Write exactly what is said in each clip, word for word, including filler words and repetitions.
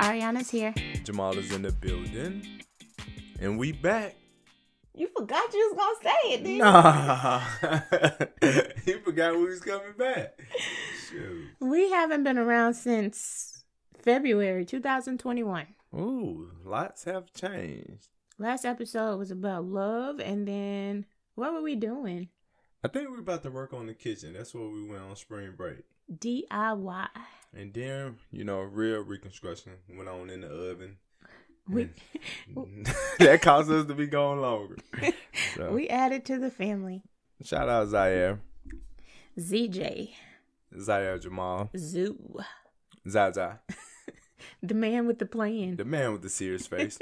Ariana's here. Jamal is in the building. And we back. You forgot you was gonna say it, didn't Nah. You forgot we was coming back. Shoot. We haven't been around since February twenty twenty-one. Ooh, lots have changed. Last episode was about love, and then what were we doing? I think we're about to work on the kitchen. That's where we went on spring break. D I Y. And then, you know, real reconstruction went on in the oven. We that caused us to be going longer. So, we added to the family. shout out Zaire. Z J. Zaire Jamal. Zoo. Zaza. The man with the plan. The man with the serious face.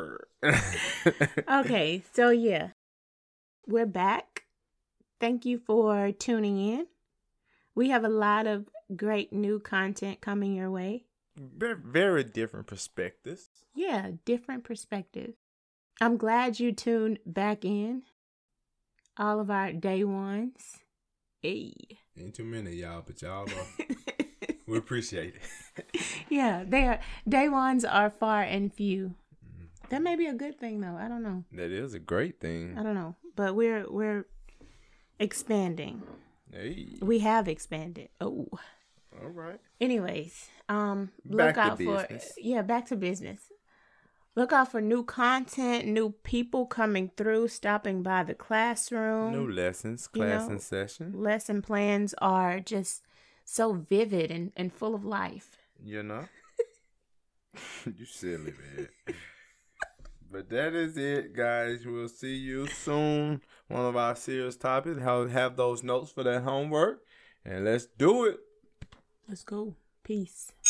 Okay, so yeah. We're back. Thank you for tuning in. We have a lot of great new content coming your way. Very, very different perspectives. Yeah, different perspective. I'm glad you tuned back in. All of our day ones. Hey. Ain't too many y'all, but y'all are. We appreciate it. Yeah, they are. Day ones are far and few. That may be a good thing, though. I don't know. That is a great thing. I don't know, but we're we're expanding. Hey. We have expanded. Oh. All right. Anyways, um, Back look to out for business. yeah, back to business. Look out for new content, new people coming through, stopping by the classroom. New lessons, You class know, and session. Lesson plans are just so vivid and, and full of life. You know? You silly, man. But that is it, guys. We'll see you soon. One of our serious topics. How have those notes for that homework. And let's do it. Let's go. Peace.